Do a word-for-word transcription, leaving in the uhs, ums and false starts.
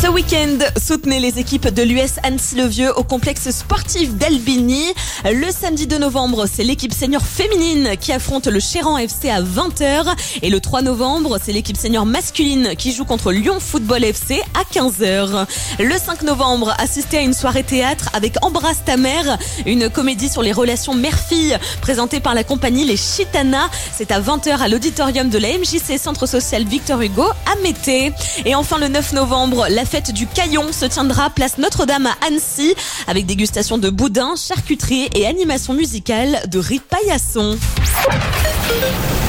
week-end, soutenez les équipes de l'U S Annecy-le-Vieux au complexe sportif d'Albigny. Le samedi deux novembre, c'est l'équipe senior féminine qui affronte le Chéran F C à vingt heures. Et le trois novembre, c'est l'équipe senior masculine qui joue contre Lyon Football F C à quinze heures. Le cinq novembre, assistez à une soirée théâtre avec Embrasse ta mère, une comédie sur les relations mère-fille présentée par la compagnie Les Chitanas. C'est à vingt heures à l'auditorium de la M J C Centre Social Victor Hugo à Mété. Et enfin le neuf novembre, la fête du Caillon se tiendra place Notre-Dame à Annecy avec dégustation de boudin, charcuterie et animation musicale de Riz Paillasson.